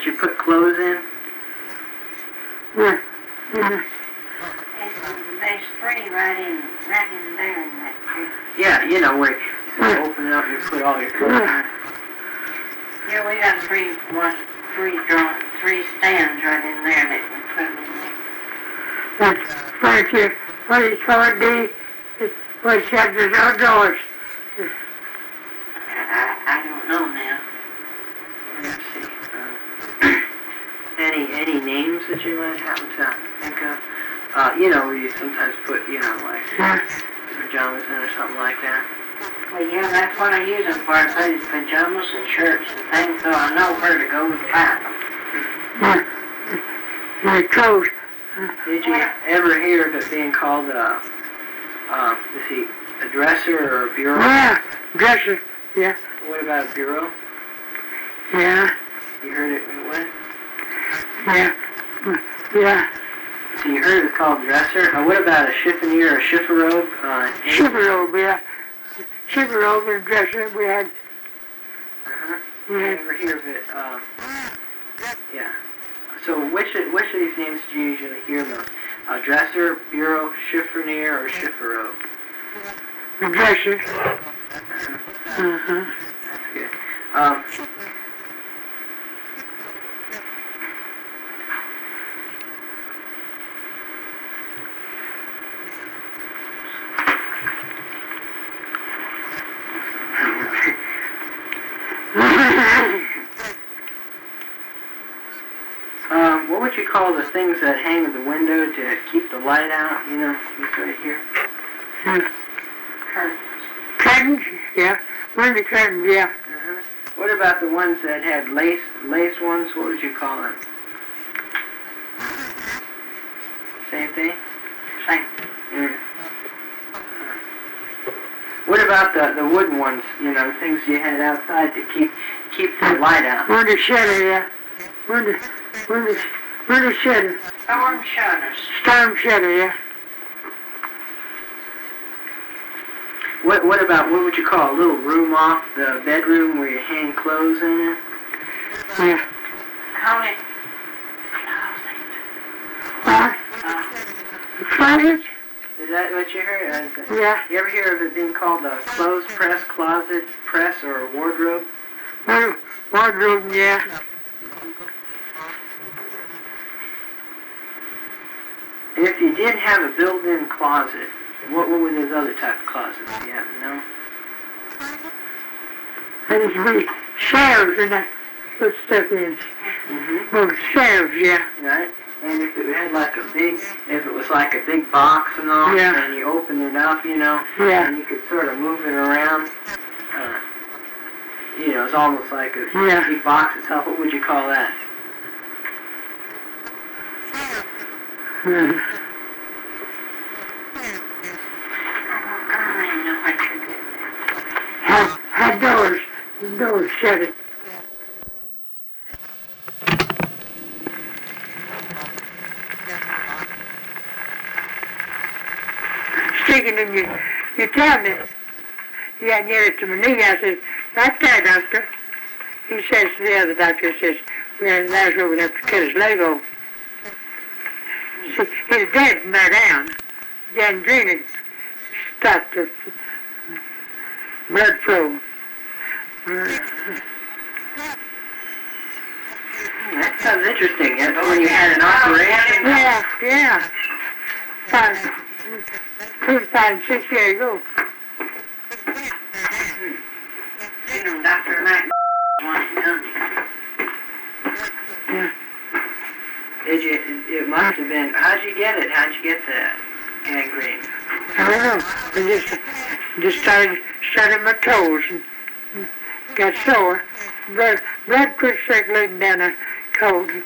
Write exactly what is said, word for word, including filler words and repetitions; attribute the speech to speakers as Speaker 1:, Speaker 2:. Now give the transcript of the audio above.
Speaker 1: that you put clothes in?
Speaker 2: Yeah. Yeah.
Speaker 3: There's three right in, right in there in that tree.
Speaker 1: Yeah, you know, where you sort of open it up and you put all your clothes in.
Speaker 3: Yeah, we got three, one, three drawn, three stands right in there that we put them in there.
Speaker 2: That's right here. What do you call it, D? What chapters outdoors?
Speaker 3: I, I don't know now.
Speaker 1: Let's see. Uh, any any names that you might happen to think of? Uh, you know, where you sometimes put, you know, like
Speaker 2: Yeah.
Speaker 1: pajamas in or something like that.
Speaker 3: Well, yeah, that's what I use them for. I put his pajamas and shirts and things so I know where to go and find them.
Speaker 2: Yeah. My clothes.
Speaker 1: Did you ever hear of it being called a, uh, let's see, a dresser or a bureau?
Speaker 2: Yeah. Dresser. Yeah.
Speaker 1: What about a bureau?
Speaker 2: Yeah.
Speaker 1: You heard it, what?
Speaker 2: Yeah. Yeah.
Speaker 1: So you heard it was called dresser. Uh, what about a chiffonier or a chifforobe? Uh,
Speaker 2: Shiver robe, yeah. Shiver robe and dresser we had.
Speaker 1: Uh-huh.
Speaker 2: We
Speaker 1: You
Speaker 2: had.
Speaker 1: ever hear of it? Uh, yeah. So which of, which of these names do you usually hear most? Uh, dresser, bureau, chiffonier, or chifforobe?
Speaker 2: The dresser.
Speaker 1: Uh-huh.
Speaker 2: Uh-huh.
Speaker 1: That's good. Um, um, what would you call the things that hang at the window to keep the light out? You know, these right here.
Speaker 3: Curtains.
Speaker 2: Curtains, yeah. Window curtains, yeah.
Speaker 1: Uh-huh. What about the ones that had lace lace ones? What would you call them? Same thing?
Speaker 3: Same.
Speaker 1: Yeah. What about the, the wooden ones, you know, things you had outside to keep keep the light out?
Speaker 2: Window shutter, yeah. Window, window, window shutter.
Speaker 3: Storm shutters.
Speaker 2: Storm shutter, yeah.
Speaker 1: What what about, what would you call a little room off the bedroom where you hang clothes in it?
Speaker 2: Yeah.
Speaker 3: Call it
Speaker 2: What?
Speaker 3: uh,
Speaker 2: Closet?
Speaker 1: Is that what you heard? Uh, is that-
Speaker 2: Yeah.
Speaker 1: You ever hear of it being called a clothes press, closet press, or a wardrobe?
Speaker 2: Window, wardrobe, yeah.
Speaker 1: And if you did have a built-in closet, what, what were those other type of closets? Do you happen to know?
Speaker 2: And it's be shelves and that. Put stuff in.
Speaker 1: Mm-hmm.
Speaker 2: Oh, shelves, yeah.
Speaker 1: Right? And if it had like a big, if it was like a big box and all,
Speaker 2: Yeah.
Speaker 1: and you open it up, you know,
Speaker 2: Yeah.
Speaker 1: and you could sort of move it around, uh, you know, it's almost like a
Speaker 2: Yeah.
Speaker 1: big box itself. What would you call that?
Speaker 2: Hmm.
Speaker 3: I don't even know what to do.
Speaker 2: Had, had doors. Doors shut. Sticking in your, your cabinet. You got near it to my knee. I said, right there, doctor. He says to the other doctor, he says, well, that's over there to cut his leg off. See, he's dead from there down. Gangrene stopped the blood flow.
Speaker 1: That sounds interesting. That's when you had an operation.
Speaker 2: Yeah, yeah. Five, two, five, six years ago.
Speaker 3: You know, Doctor Mac wants to come here.
Speaker 1: Did you? It must have been. How'd you get it? How'd you get the gangrene?
Speaker 2: I don't know. I just, just started, started my toes and got sore. Blood, blood quit circulating down the cold.